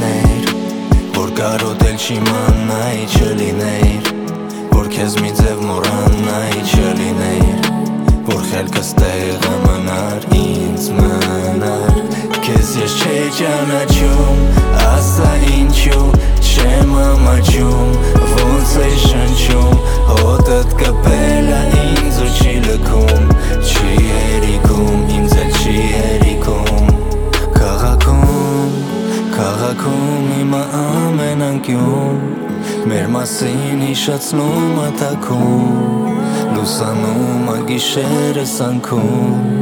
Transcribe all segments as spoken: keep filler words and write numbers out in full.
անգյուներ, որ կարոտել չիմանայի չլիներ, որ քեզ մի ձև մոռանայի չլիներ, որ խելքս տեղը մնար, ինձ մնար։ Քեզ ես չէի ճանաչում, ասա ինչու չեմ ամաչում, ոնց է շնչում, հոտդ կպել ա ինձ ու չի լքում, չի երիքում, ինձ էլ չի երիքում։ Քաղաքում, քաղաքում իմը ամեն անկյուն, մեր մասին հիշացնում ա թաքում, լուսանում ա գիշերս անքում։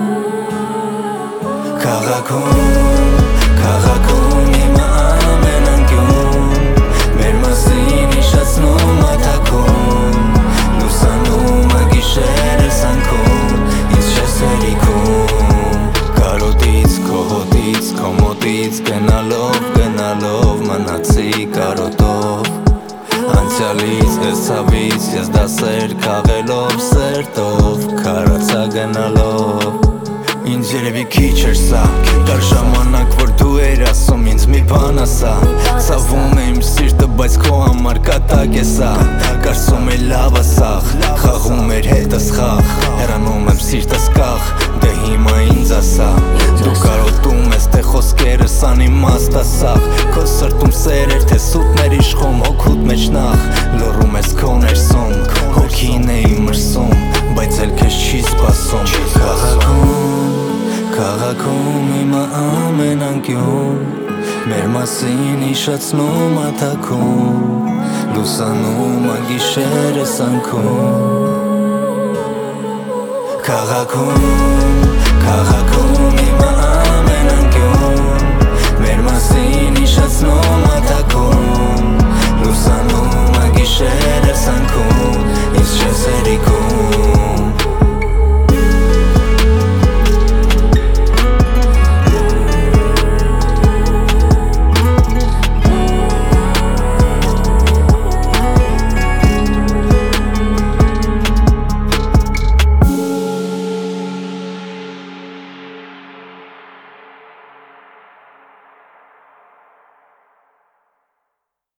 Քաղաքում, քաղաքում իմը ամեն անկյուն, մեր մասին հիշացնում ա թաքում, լուսանում ա գիշերս անքում, ինձ չես երիքում։ Կարոտից, քո հոտից, քո մոտից գնալով, գնալով մնացի կարոտով, անցյալից, ես ցավից, ես դասեր քաղելով սերտով, քարացա գնալով։ Ինձ երևի քիչ էր սա, կար ժամանակ որ դու էր ասում ինձ մի բան ասա, ցավում է իմ սիրտը բայց քո համար կատակ է սա, կարծում էի լավ ա սաղ, խաղում էր հետս խաղ, հեռանում եմ սիրտս կաղ, դե հիմա ինձ ասա, դու կարոտում ես թե խոսքերս անիմաստ ա սաղ, քո սրտում սեր էր թե սուտներ իշխում հոգուտ մեջ նախ, լռում ես քո ներսում, հոգին է իմ մրսում, բայց էլ քեզ չի սպասում։ Քաղաքում, քաղաքում իմը ամեն անկյուն, մեր մասին հիշացնում ա թաքում, լուսանում ա գիշերս անքում։ Քաղաքում, քաղաքում